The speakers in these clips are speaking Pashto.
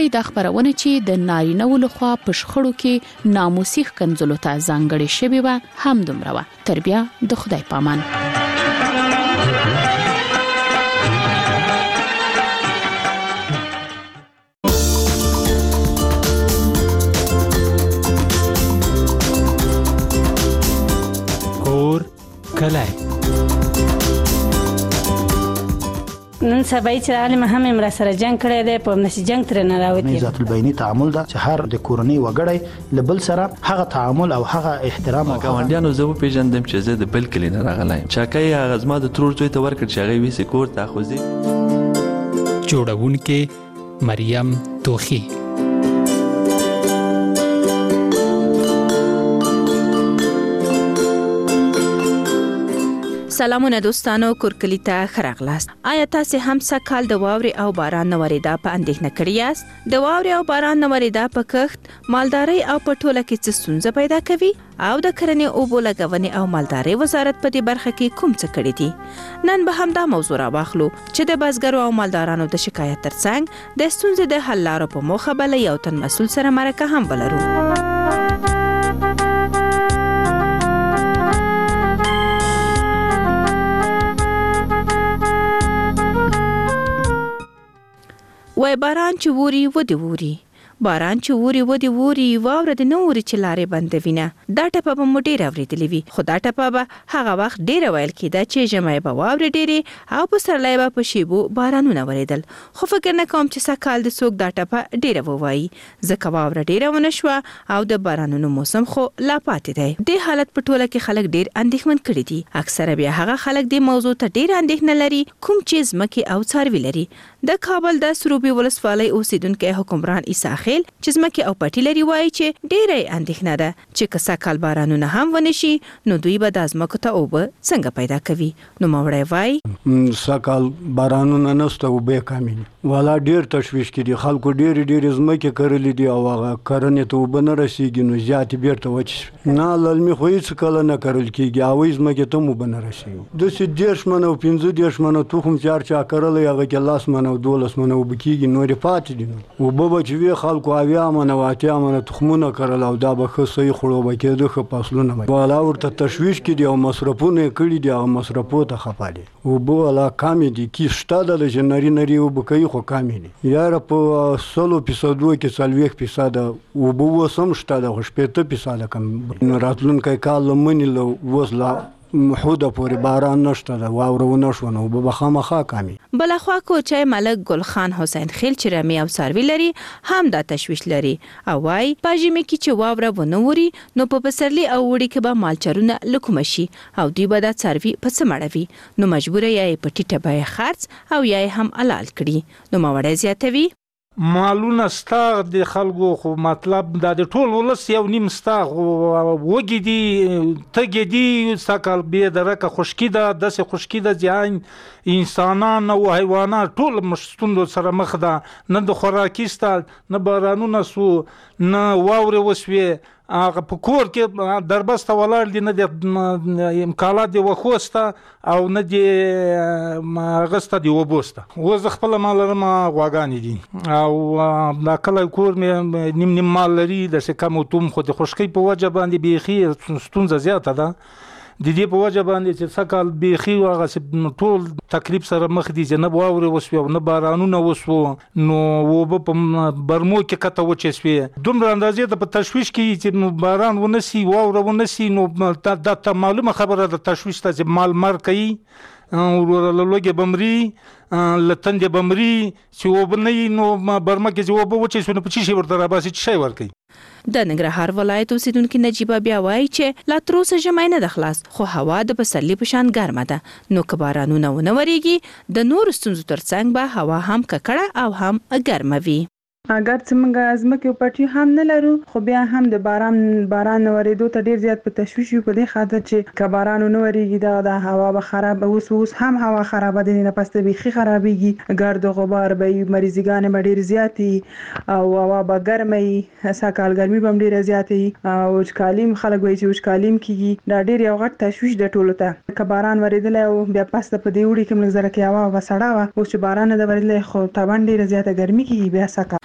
وایي دا خبرونه چې د نارینه‌و لخوا په شخړو کې ناموسي ښکنځلو ته ځانګړې شوې وه هم دومره وه. تر بیا د خدای پامان. کلای نن سبا چې عالم هم امر سره جنگ کړی دی په نشي جنگ تر نه راوتی. ذات البینی تعامل دا چې هر د کورنۍ وګړی لبل سره هغه تعامل او هغه احترام او ګاونډیانو زه پیژندم چې زه د بل کلی نه راغلایم. چاکای هغه زما د ترور زوی ته ورکړ چې هغه ویسې کور ته خوځي. جوړونکې مریم توخی. سلامونه دوستانو، کورکلی ته خراغلاست. آیا تاسو هم سکهال د واوري او باران نوریدا په اندېښنه کړی یاست؟ د واوري او باران نوریدا په کښت، مالداري او په ټوله کې څه ستونزه پیدا کوي؟ او د کرنې اوبو لګونې او مالداري وزارت په دې برخه کې کوم څه کړی دي؟ نن به هم دا موضوع راواخلو چې د بزګرو او مالدارانو د شکایت ترڅنګ د ستونزې د حل لارو په موخه بل یو تن مسؤل سره مرکه هم ولرو. وای باران چې ووري ودی ووري، باران چې ووري ودی ووري، واوره د نوري چې لارې بندوینه. دا ټپه به مو ډېره اورېدلې وي، خو دا ټپه به هغه وخت ډېره ویل کېده چې ژمی به واورې ډېرې او پسرلی به په شیبو بارانونه ورېدل. خو فکر نه کوم چې سږ کال د څوک دا ټپه ډېره ووایي، ځکه واوره ډېره ونه شوه او د بارانونو موسم خو لا پاتې دی. دې حالت په ټوله کې خلک ډېر اندېښمن کړي دي. اکثره بیا هغه خلک دې موضوع ته ډېر اندېښنه لري کوم چې ځمکې او څاروي لري. د کابل د سروبي ولسوالۍ اوسیدونکي حکمران عیسی خیل چې ځمکې او پټي لري وایي چې ډېره اندېښنه ده چې که سږ کال بارانونه هم ونه شي نو دوی به د ځمکو ته اوبه څنګه پیدا کوي. نو مړی وایي سږ کال بارانونه نشته، اوبه کمې دي. والا ډېر تشویش کې دي، خلکو ډېرې ځمکې کرلې دي او هغه کرنې ته اوبه نه رسېږي نو زیاتې بیرته وچې شوې. نه للمي خو هېڅ کله نه کرل کېږي، هغوی ځمکې ته هم اوبه نه رسېږي. داسې 10 منه او 15 منه تخم چې هر چا کرلی هغه کې 10 منه او 12 منه اوبه کېږي، نورې پاتې دي. نو اوبه به چې وي خلکو 80 منه او 80 منه تخمونه کرل او دا به ښه صحیح خړو به کېده، ښه فصلونه به والا ورته تشویش کې دي او مصرفونه یې کړي دي، هغه مصرفو ته خفه دي. اوبه والا کمې دي، کې شته ده چې نري اوبه کوي خو کمې دي. یاره په 100% کې 40% اوبه اوس هم شته ده خو 60% کم. نو راتلونکی کال له منې له اوس لا محوده پورې باران نشته ده، واوره ونه شوه نو اوبه به خامخا کمي. بلخوا کوچی ملک ګل خان حسین خیل چې رمې او څاروي لري هم دا تشویش لري او وایي په ژمي کې چې واوره ونه وري نو په پسرلي او وړي کې به مالچرونه له کومه شي او دوی به دا څاروي په څه مړوي، نو مجبوره یا یې په ټیټه بیه خرڅ او یا یې هم حلال کړي. نو ماوړی زیاتوي مالونه ستا د خلکو، خو مطلب دا د ټول ولس یو نیم ستا وږي دي تږي دي. ستا کال بې درکه خشکي ده، داسې خشکي ده چې انسانان او حیوانات ټول ستونزو سره مخ ده. نه د خوراکي ستا، نه بارانونه سو، نه واورې وسوې، هغه په کور کې دربسته ولاړ دي، نه د امکانات د وخوسته او نه د غسته د وبوسته. اوس خپل مال لرم غواګانې دي او دا کله کور مې نیم مال لري د کم او توم، خو د خشکۍ په وجه باندې بیخي ستونزه زیاته ده. د دې په وجه باندې چې سکهال بیخي هغه ټول تکلیف سره مخ دي چې نه واورې وسوې او نه بارانونه وسوه، نو اوبه په برمو کې کته وچې سوې. دومره اندازې ته په تشویش کې چې باران ونه سي، واوره ونه سي، نو دا معلومه خبره ده تشویش ته چې مال مر کوي، لوګې بمري، لتندې بمري، چې اوبه نه وي نو برمه کې چې اوبه وچې سوې نو په څه شي ورته راباسي، څه شی ورکوي. د ننګرهار ولایت اوسیدونکي نجیبه بیا وایي چې لا تر اوسه ژمی نه ده خلاص، خو هوا د پسرلي په شان ګرمه ده. نو که بارانونه ونه ورېږي د نورو ستونزو ترڅنګ به هوا هم ککړه او هم ګرمه وي. اگر څنګه ځمکې او پټي هم نه لرو، خو بیا هم د باران ورېدو ته ډیر زیات په تشویش یو، په دې خاطر چې که باران ونه ورېږي د هوا به خراب، اوس هم هوا خرابه دي، نه پس ته بیخي خرابېږي، ګرد و غبار به مریضګانې به ډېر زیاتې او هوا به ګرمه وي، سږکال ګرمي به هم ډېره زیاته وي او وچکالي خلک وایي چې وچکالي هم کېږي. دا ډېر یو غټ تشویش دی ټولو ته. که باران ورېدلی او بیا پس ته په دې اوړي کې لږ زره کې هوا به سړه وه، اوس چې باران نه ده ورېدلی خو طبعا ډېره زیاته ګرمي کېږي بیا سږکال.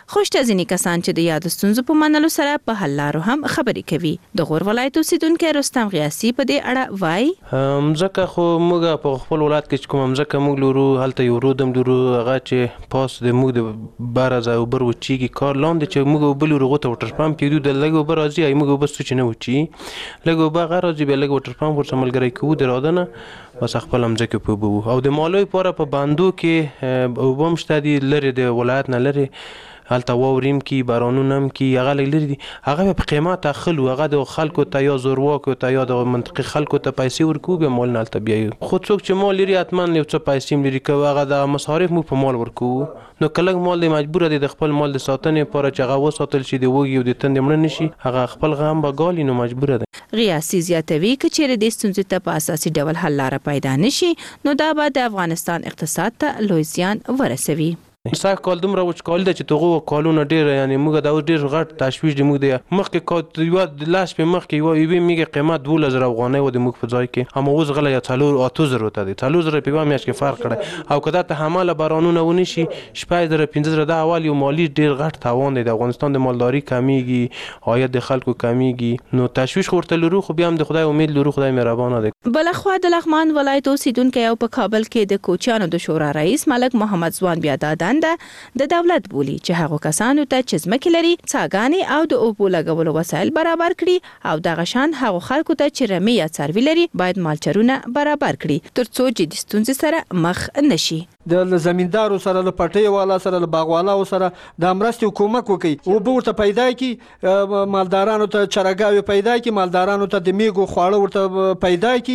خوشته ځینې کسان چې د یاد ستونزو په منلو سره په حل لارو هم خبرې کوي. د غور ولایت اوسیدونکو رستم غیاسي په دې اړه وایي مځکه خو موږ په خپل ولایت کې کوم مځکه موږ لرو هلته یو رودم لرو هغه چې پاس د موږ د بارزه او بر وچیږي کار لاندې چې موږ بل لرو غوته وټر پمپ یو د لګو بر راځي ای موږ بس چې نه وچی لګو با غیر راځي به لګو وټر پمپ ورته ملګری کوو د رادنه بس خپل مځکه په بو او د مالوي پوره په باندو کې او بمشته دي لري د ولایت نه لري هلته واوریم کی بارانونم کی هغه لري دي هغه په قیمت اخلو هغه د خلکو ته یا زورواکو ته یا د منطقي خلکو ته پیسې ورکو به مال نه الته بیا خو څوک چې مال لري اتمن یو څه پیسې لري کوي هغه د مصارف مو په مال ورکو نو کله مال دی مجبور دي د خپل مال د ساتنې لپاره چې هغه وساتل شي د وګي او د تند مړ نشي هغه خپل غم بغالي نو مجبور دي. غیاسي زیاتوي چې چیرې د ستونزې ته په اساسي ډول حل لاره پیدا نشي نو دا به د افغانستان اقتصاد ته لوی زیان ورسوي. سا کال دومره وچکال ده چې توغه کالونه ډیر یعنی موږ دا ډیر غټ تشویش دی موږ د مخکې کال یو د لاس په مخکې یو یو میګه قیمت 2000 افغانۍ و د موږ په ځای کې هم اوس غله یا 4000 وته دي 4000 په میاشت کې فرق کړي او کدا ته حماله بارانونه ونی شي 15 د اول یو مالی ډیر غټ تاوان دی د افغانستان د مالداري کمیږي عاید د خلکو کمیږي نو تشویش ورته لرو خو بیا هم د خدای امید لرو خدای مهربانه دی. بلخوا د لغمان ولایت اوسیدونکو یو په کابل کې د کوچیانو د شورا رئیس ملک محمد ځوان بیاداد د دولت بولی چې هغه کسانو ته چې ځمکې لري څاګانې او د اوبو لګولو وسایل برابر کړي او دغه شان هغه خلکو ته چې رمې یا څاروي لري باید مالچرونه برابر کړي ترڅو چې د ستونزې سره مخ نشي. د زمیندارو سره له پټي والا سره له باغوالو سره د امرستي حکومت کوي او ورته پیدا کی مالدارانو ته چرګاوي پیدا کی مالدارانو ته د میګو خواړه ورته پیدا کی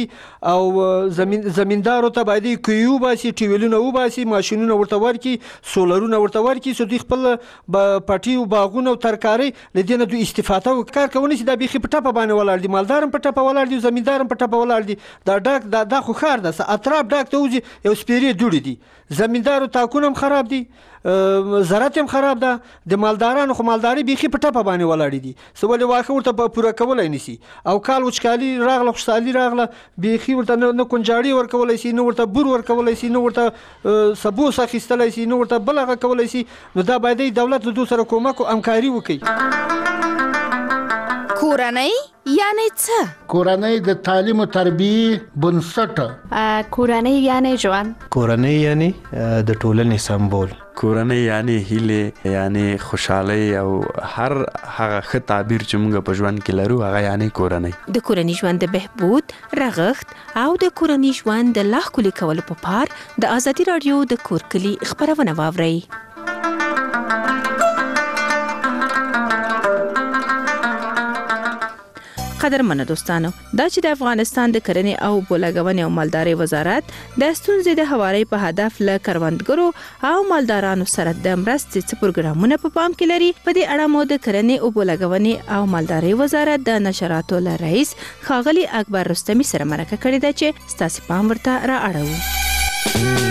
او زمیندارو ته باید کیو باسي ټیولونه و باسي ماشينونه ورته ورکی سولرونه ورته ورکی سو د خپل پټي او باغونه او ترکاري لدینه د استفاده کار کوي چې د بيخي په ټاپه باندې ولر دي مالدارم په ټاپه ولر دي زمیندارم په ټاپه ولر دي دا ډاک دا خو خار ده اطراف ډاک ته وځي یو سپيري جوړي دي زمیندارو تاکونم خراب دي زراعت هم خراب ده د مالدارانو خو مالداري بيخي په ټاپه باندې ولاړ دي سو ولې واخه ورته پوره کولای نشي او کال وچکالي راغله خوشالي راغله بيخي ورته نه کنجاړي ورکولای شي نو ورته بور ورکولای شي نو ورته سبو سخیستلای شي نو ورته بلغه کولای شي نو دا باید دولت له دوی سره کومک او همکاري وکړي. کورنۍ یعنی څه؟ کورنۍ د تعلیم او تربیه بنسټ. کورنۍ یعنی ژوند. کورنۍ یعنی د ټولنې سمبول. کورنۍ یعنی هیله یعنی خوشحالي او هر هغه ښه تعبیر چې موږ په ژوند کې لرو هغه یعنی کورنۍ. د کورنۍ ژوند د بهبود رغښت او د کورنۍ ژوند د لا ښکلي کولو په پار د ازادي رادیو د کور کلی خبرونه واورئ. قدرمنو دوستانو دا چې د افغانستان د کرنې او بولګونې او مالداري وزارت د ستونزې د هواري په هدف له کروندګرو او مالدارانو سره د مرستې څه پروګرامونه په پام کې لري په دې اړه مو د کرنې او بولګونې او مالداري وزارت د نشراتو له رئیس ښاغلي اکبر رستمي سره مرکه کړې ده چې ستاسو پام ورته را اړوو.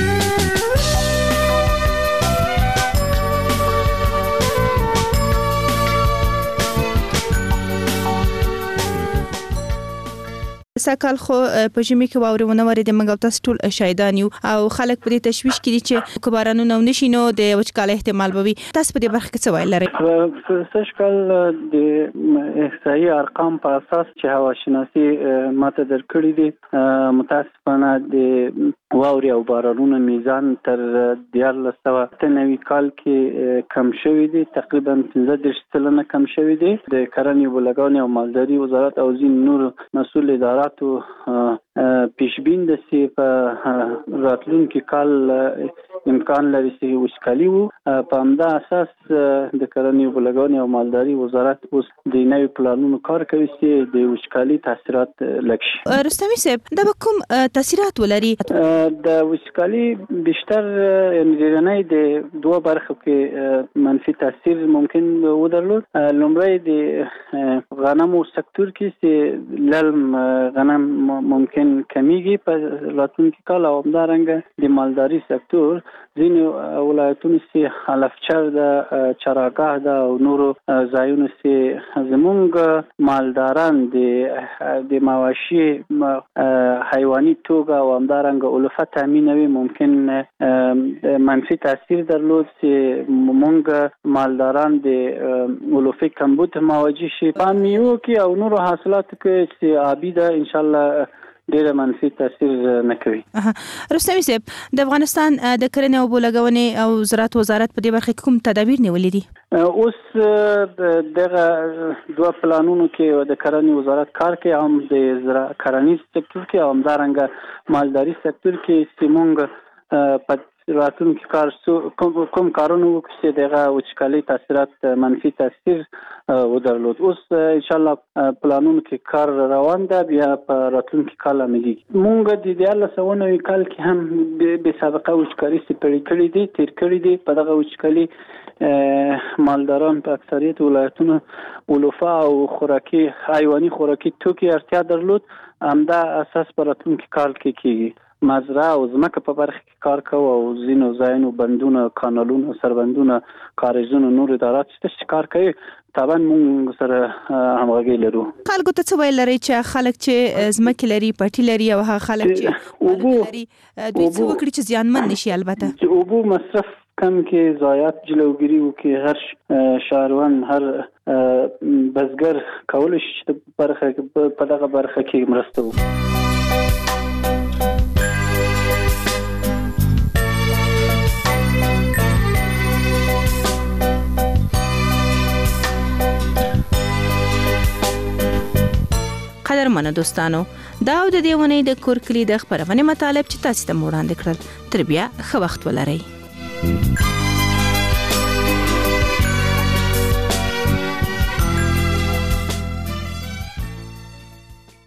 سکهال خو په ژمي کې واوري ونه ورې د منګو تاسو ټول شاهدان یو او خلک په دې تشویش کې دي چې کبارانو نو نشینو د وچکالۍ احتمال بوي تاسو په دې برخه کې څه وایي لري؟ سشکل د احصایي ارقام په اساس چې هوا شناسي ماته درکړي دي متاسفانه د واوري او بارانونو میزان تر 1990 کال کې کم شوی دی تقریبا 15% کم شوی دی د کرنې بولګونې او مالداري وزارت او ځین نور مسؤل ادارات پیشبین د سی په راتلونکي کال امکان لري چې وچکالي وو په همدا اساس د کرنې بولګونې او مالداري وزارت اوس د نوي پلانونو کار کوي چې د وچکالي تاثیرات لږ شي. رستمي صاحب دا کوم تاثیرات ولري؟ د وچکالي بیشتر انرژي د دوه برخو کې منفي تاثیر ممکن ودرلود. لومړی د غنمو سکتور کې چې للم غنم ممکن کمیږي په راتلونکي کال او همدارنګه د مالداري سکتور ځینې ولایتونو چې حلفچر ده چراګاه ده او نورو ځایونو چې زمونږ مالداران د مواشي حیواني توګه او همدارنګه علوفه تامینوي ممکن منفي تاثیر درلود چې مونږ مالداران د علوفې کمبود مواجه شي په میوو کې او نورو حاصلاتو کې چې آبي ده ان شاء الله ډېر منفي تاثیر نه کوي. رستمي صاحب د افغانستان د کرنې او بولګونې او زراعت وزارت په دې برخه کې کوم تدابیر نیولې دي؟ اوس دغه دوه پلانونو کې د کرنې وزارت کار کوي، هم د کرنیز سکتور کې او همدارنګه مالداري سکتور کې چې مونږ په راتلونکي کار کوم کارونه وکړو چې دغه وچکالي تاثیرات منفي تاثیر ودرلود. اوس ان شاء الله پلانونو کې کار روان ده، بیا په راتلونکي کال عملي مونږ د 2019 کال کې هم به سابقه وچکالي سپړې کړې دي تیر کړې دي. په دغه وچکالي مالداران په اکثریت ولایتونو علوفه او خوراکي حیواني خوراکي توکي اړتیا درلود. همدا اساس په راتلونکي کال کې کیږي. مزرعه او ځمکه په برخه کې کار کوو او ځینو ځایونو بندونه کانالونه سربندونه کاریزونه نور ادارات چې کار کوي. طبعا موږ سره همغږي لرو. خلکو ته څه ویل لري چې خلک چې ځمکې لري پټي لري او هغه خلک چې اوبو لري دوی څه وکړي چې زیانمن نشي؟ البته چې اوبو مصرف کم کې ضایعات جلوګیری وکړي. هر شهروان هر بزګر کولای شي چې په دغه برخه کې مرسته وکړي. قدرمنو دوستانو، دا د دې ونې د کور کلی د خبرونه مطالب چې تاسو ته وړاندې کړل. تر بیا ښه وخت ولرئ.